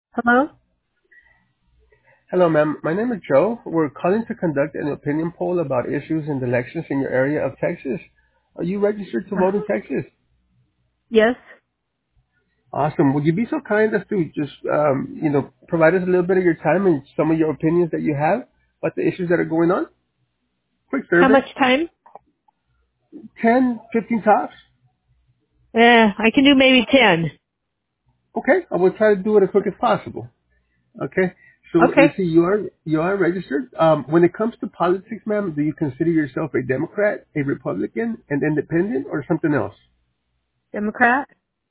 Hello? Hello, ma'am. My name is Joe. We're calling to conduct an opinion poll about issues in the elections in your area of Texas. Are you registered to vote in Uh-huh. Texas? Yes. Awesome. Would you be so kind as to just, provide us a little bit of your time and some of your opinions that you have about the issues that are going on? Quick How survey. much time? 10, 15 tops. I can do maybe 10. Okay. I will try to do it as quick as possible. Okay. So let's Okay. see, you are registered. When it comes to politics, ma'am, do you consider yourself a Democrat, a Republican, an independent, or something else? Democrat?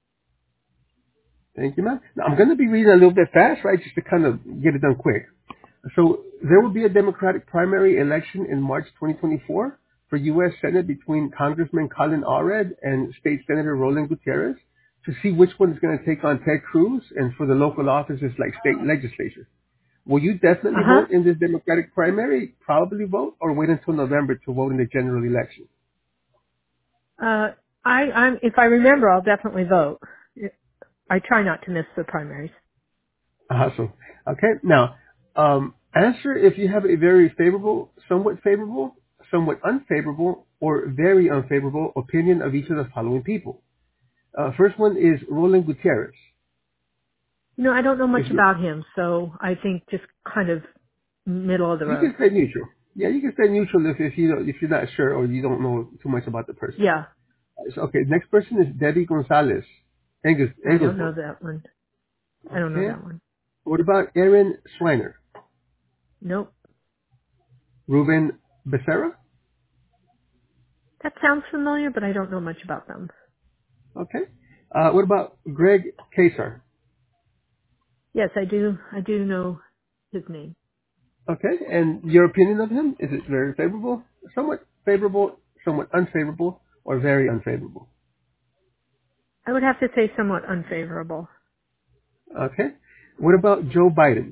Thank you, ma'am. Now, I'm going to be reading a little bit fast, right, just to kind of get it done quick. So there will be a Democratic primary election in March 2024 for U.S. Senate between Congressman Colin Allred and State Senator Roland Gutierrez to see which one is going to take on Ted Cruz and for the local offices like state legislature. Will you definitely Uh-huh. vote in this Democratic primary, probably vote, or wait until November to vote in the general election? Uh, if I remember, I'll definitely vote. I try not to miss the primaries. Awesome. Okay. Now, answer if you have a very favorable, somewhat unfavorable, or very unfavorable opinion of each of the following people. First one is Roland Gutierrez. I don't know much If you, about him, so I think just kind of middle of the you road. can stay neutral. Yeah, you can stay neutral if you're not sure or you don't know too much about the person. Yeah. Okay. Next person is Debbie Gonzalez, I don't know Engelsberg. that one. I don't know Okay. that one. What about Aaron Schweiner, Nope. Ruben Becerra? That sounds familiar, but I don't know much about them. Okay. What about Greg Kasar? Yes, I do. I do know his name. Okay, and your opinion of him, is it very favorable, somewhat unfavorable, or very unfavorable? I would have to say somewhat unfavorable. Okay. What about Joe Biden?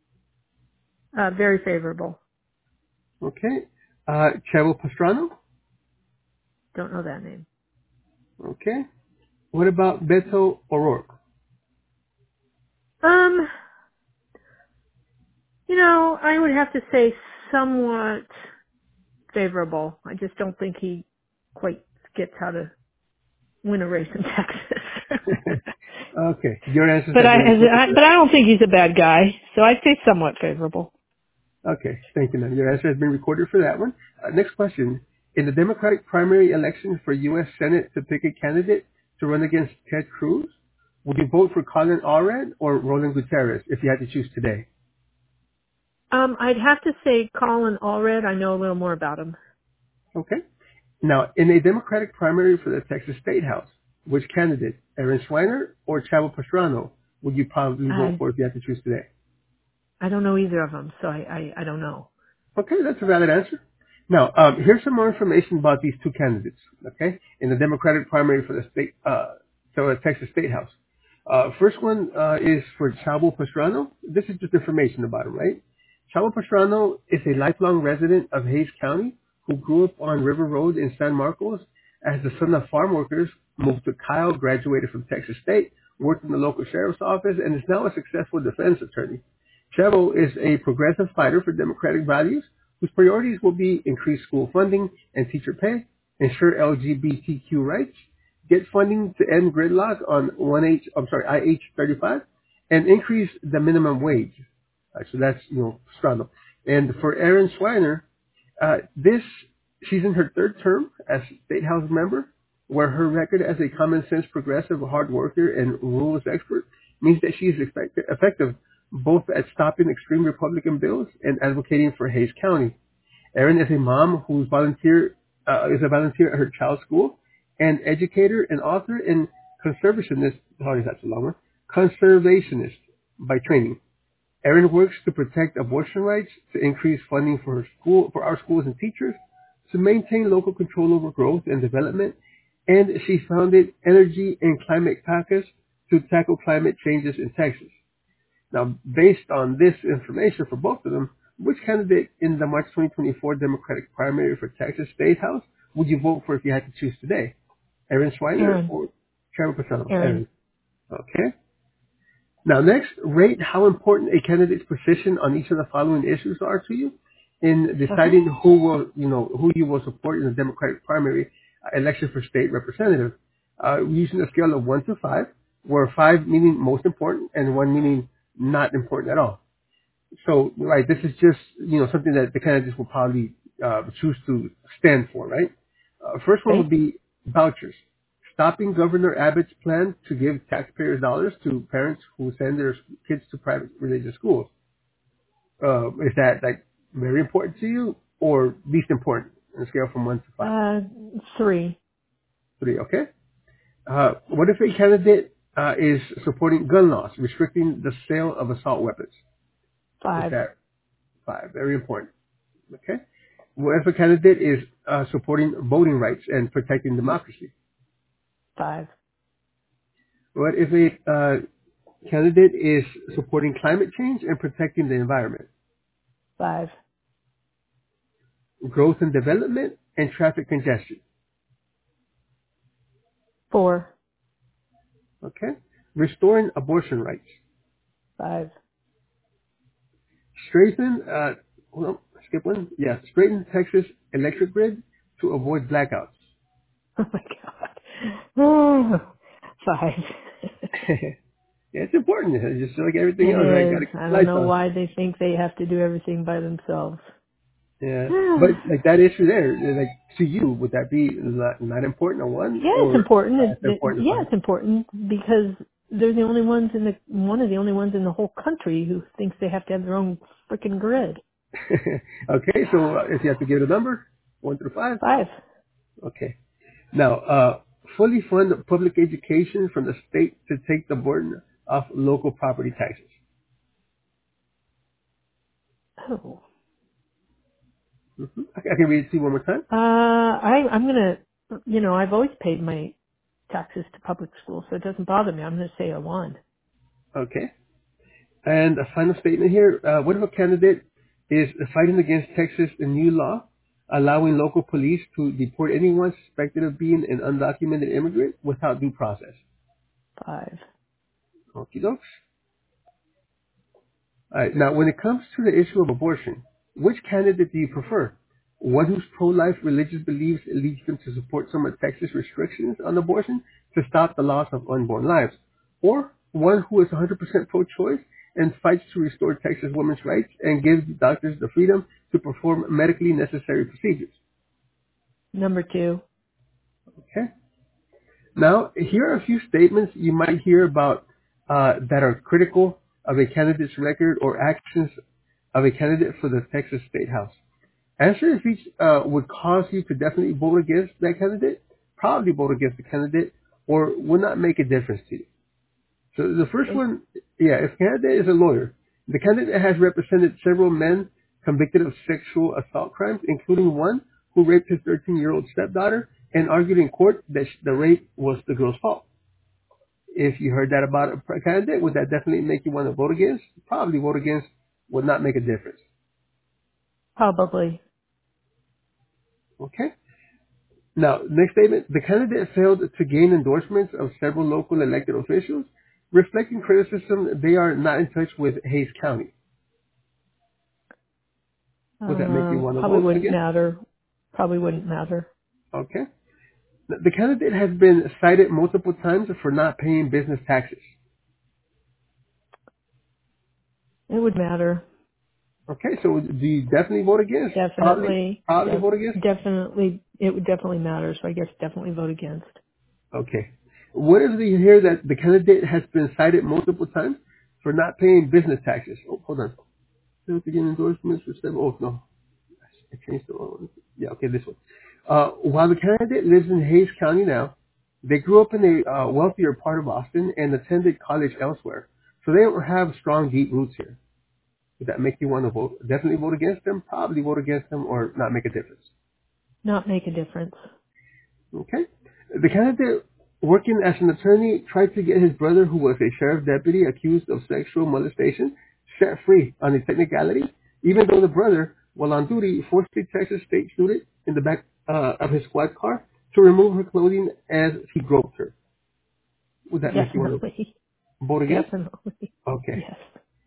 Very favorable. Okay. Chavo Pastrano? Don't know that name. Okay. What about Beto O'Rourke? Um, I would have to say somewhat favorable. I just don't think he quite gets how to win a race in Texas. Okay, your answers but have I, been as recorded I, for but I that. don't think he's a bad guy, so I'd say somewhat favorable. Okay, thank you, ma'am. Your answer has been recorded for that one. Next question. In the Democratic primary election for U.S. Senate to pick a candidate to run against Ted Cruz, would you vote for Colin Allred or Roland Gutierrez if you had to choose today? I'd have to say Colin Allred. I know a little more about him. Okay. Now, in a Democratic primary for the Texas State House, which candidate, Aaron Schweiner or Chavo Pastrano, would you probably vote I for if you had to choose today? I don't know either of them, so I don't know. Okay, that's a valid answer. Now, here's some more information about these two candidates. Okay, in the Democratic primary for the Texas State House. First one is for Chavo Pastrano. This is just information about him, right? Chavo Pastrano is a lifelong resident of Hays County who grew up on River Road in San Marcos. As the son of farm workers, moved to Kyle, graduated from Texas State, worked in the local sheriff's office, and is now a successful defense attorney. Chevo is a progressive fighter for democratic values whose priorities will be increase school funding and teacher pay, ensure LGBTQ rights, get funding to end gridlock on IH 35, and increase the minimum wage. So that's, Strano. And for Aaron Schweiner, this she's in her third term as state house member, where her record as a common sense progressive, hard worker, and rules expert means that she is effective both at stopping extreme Republican bills and advocating for Hays County. Erin is a mom is a volunteer at her child's school, an educator, an author, and conservationist. Sorry, that's a long one. Conservationist by training. Erin works to protect abortion rights, to increase funding for our schools and teachers, to maintain local control over growth and development, and she founded Energy and Climate Caucus to tackle climate changes in Texas. Now, based on this information for both of them, which candidate in the March 2024 Democratic primary for Texas State House would you vote for if you had to choose today? Erin Schweiner Aaron. or Trevor Pastrano? Aaron. Erin. Okay. Now, next, rate how important a candidate's position on each of the following issues are to you in Uh-huh. deciding who you will support in the Democratic primary election for state representative. Using a scale of 1 to 5, where 5 meaning most important and 1 meaning not important at all. So, right, this is just, something that the candidates will probably choose to stand for, right? First one would Okay. be vouchers. Stopping Governor Abbott's plan to give taxpayers dollars to parents who send their kids to private religious schools. Is that, like, very important to you or least important on a scale from 1 to 5? Uh, 3, 3, okay? What if a candidate is supporting gun laws, restricting the sale of assault weapons? Is 5, that 5? Very important. Okay. What if a candidate is supporting voting rights and protecting democracy? 5, What if a candidate is supporting climate change and protecting the environment? 5, Growth and development and traffic congestion. 4, Okay. Restoring abortion rights. 5. Straighten, hold on, skip one. Yeah, straighten Texas electric grid to avoid blackouts. Oh my god. Oh, 5. Yeah, it's important. It's just like everything It else, right? Got is. to keep I the don't lights know on. why they think they have to do everything by themselves. Yeah, but Yeah, like that issue there, like to you, would that be not important on one it's or important. it's important on Yeah, it's important because they're the only ones one of the only ones in the whole country who thinks they have to have their own freaking grid. five? Okay, so if you have to give it a number, 1 through 5. 5. Okay. Now, fully fund public education from the state to take the burden off local property taxes. Oh. I can read it to you one more time. I'm gonna, I've always paid my taxes to public schools, so it doesn't bother me. I'm gonna say a 1. Okay. And a final statement here. What if a candidate is fighting against Texas' new law allowing local police to deport anyone suspected of being an undocumented immigrant without due process? 5. Okie dokes. All right. Now, when it comes to the issue of abortion, which candidate do you prefer? One whose pro-life religious beliefs leads them to support some of Texas restrictions on abortion to stop the loss of unborn lives, or one who is 100% pro-choice and fights to restore Texas women's rights and gives doctors the freedom to perform medically necessary procedures. Number 2. Okay. Now, here are a few statements you might hear about that are critical of a candidate's record or actions of a candidate for the Texas State House. Answer if each would cause you to definitely vote against that candidate, probably vote against the candidate, or would not make a difference to you. So the first Okay. one, yeah, if candidate is a lawyer, the candidate has represented several men convicted of sexual assault crimes, including one who raped his 13-year-old stepdaughter and argued in court that the rape was the girl's fault. If you heard that about a candidate, would that definitely make you want to vote against? Probably vote against, would not make a difference. Probably. Okay? Now, next statement. The candidate failed to gain endorsements of several local elected officials, reflecting criticism they are not in touch with Hayes County. Would that make you want to Probably vote wouldn't again? matter. Probably wouldn't matter. Okay. The candidate has been cited multiple times for not paying business taxes. It would matter. Okay, so do you definitely vote against? Definitely. Probably vote against? Definitely. It would definitely matter. So I guess definitely vote against. Okay. What if you hear that the candidate has been cited multiple times for not paying business taxes? Oh, hold on. Failed to get endorsements for several. Oh, no. I changed the wrong one. Yeah, okay, this one. While the candidate lives in Hayes County now, they grew up in a wealthier part of Austin and attended college elsewhere. So they don't have strong, deep roots here. Would that make you want to vote? Definitely vote against them, probably vote against them, or not make a difference. Not make a difference. Okay? The candidate working as an attorney tried to get his brother, who was a sheriff deputy accused of sexual molestation, set free on a technicality, even though the brother, while on duty, forced a Texas state student in the back of his squad car to remove her clothing as he groped her. Would that make you want to? Definitely. Vote against? Definitely. Okay. Yes.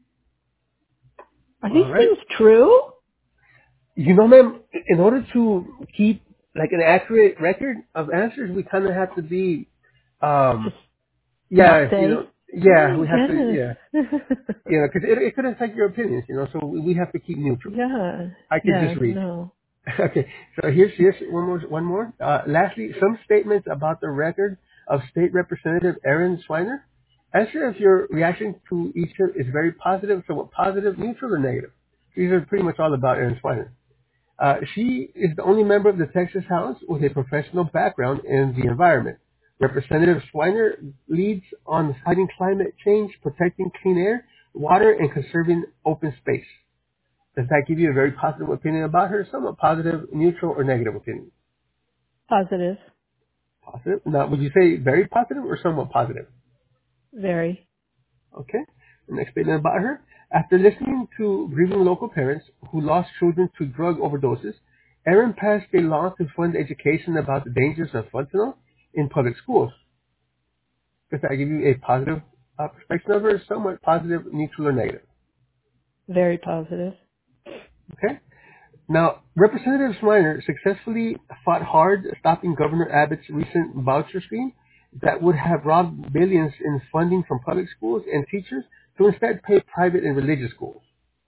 Are these All right. things true? You know, ma'am, in order to keep like an accurate record of answers, we kind of have to be, Just not yeah, say. Oh yeah, my we have to, goodness. yeah, because it could affect your opinions, so we have to keep neutral. Yeah. I could Yeah. just read. No. Okay, so here's one more. Lastly, some statements about the record of State Representative Aaron Swiner. Answer if your reaction to each is very positive, somewhat positive, neutral, or negative. These are pretty much all about Aaron Swiner. She is the only member of the Texas House with a professional background in the environment. Representative Swiner leads on fighting climate change, protecting clean air, water, and conserving open space. Does that give you a very positive opinion about her? Somewhat positive, neutral, or negative opinion? Positive. Positive. Now, would you say very positive or somewhat positive? Very. Okay. The next statement about her. After listening to grieving local parents who lost children to drug overdoses, Erin passed a law to fund education about the dangers of fentanyl in public schools. Does that give you a positive perspective of her? Somewhat positive, neutral, or negative? Very positive. Okay. Now, Representative Swiner successfully fought hard stopping Governor Abbott's recent voucher scheme that would have robbed billions in funding from public schools and teachers to instead pay private and religious schools.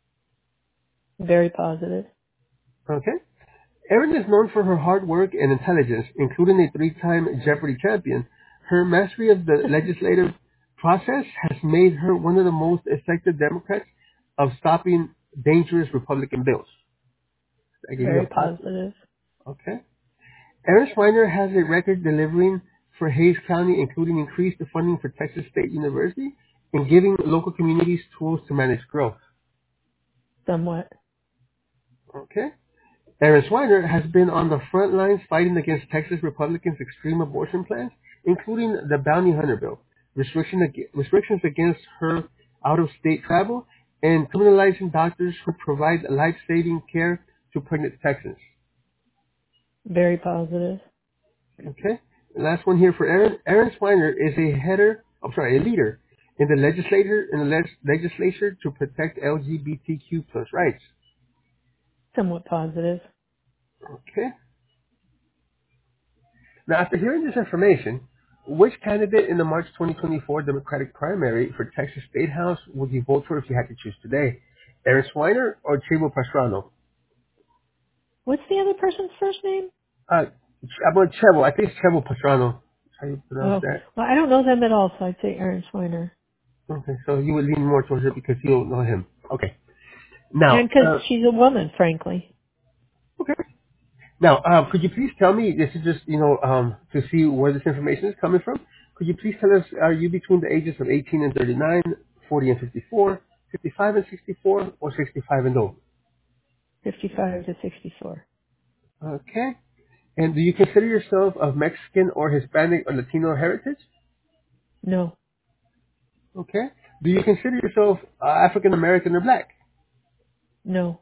Very positive. Okay? Erin is known for her hard work and intelligence, including a three-time Jeopardy champion. Her mastery of the legislative process has made her one of the most effective Democrats of stopping dangerous Republican bills. I give you a Very positive. positive. Okay. Erin Swiner has a record delivering for Hays County, including increased funding for Texas State University and giving local communities tools to manage growth. Somewhat. Okay. Erin Swiner has been on the front lines fighting against Texas Republicans' extreme abortion plans, including the Bounty Hunter Bill, restrictions against her out-of-state travel, and criminalizing doctors who provide life-saving care to pregnant Texans. Very positive. Okay. The last one here for Aaron. Aaron Swiner is a leader in the legislature to protect LGBTQ plus rights. Somewhat positive. Okay. Now, after hearing this information, which candidate in the March 2024 Democratic primary for Texas State House would you vote for if you had to choose today? Aaron Swiner or Chivo Pastrano? What's the other person's first name? About Chevo. I think it's Chevo Pastrano. How do you pronounce Oh, that? well, I don't know them at all, so I'd say Aaron Swiner. Okay, so you would lean more towards it because you don't know him. Okay. Now, And because she's a woman, frankly. okay. Now, could you please tell me, this is just, to see where this information is coming from. Could you please tell us, are you between the ages of 18 and 39, 40 and 54, 55 and 64, or 65 and over? 55 to 64. Okay. And do you consider yourself of Mexican or Hispanic or Latino heritage? No. Okay. Do you consider yourself African American or black? No.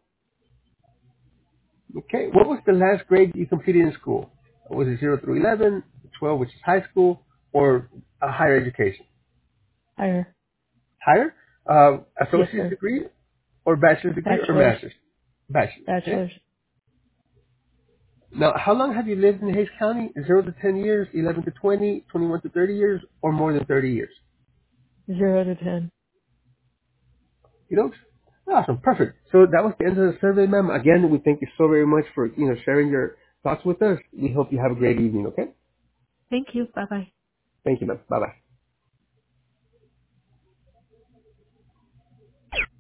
Okay. What was the last grade you completed in school? Was it 0 through 11, 12, which is high school, or higher education? Higher. Higher? Yes, Associate's sir. degree or bachelor's degree or Bachelor's. master's? Bachelor's, okay. Bachelor's. Now, how long have you lived in Hays County? 0 to 10 years, 11 to 20, 21 to 30 years, or more than 30 years? 0 to 10. You know? Awesome, perfect. So that was the end of the survey, ma'am. Again, we thank you so very much for, sharing your thoughts with us. We hope you have a great evening, okay? Thank you. Bye-bye. Thank you, ma'am. Bye-bye.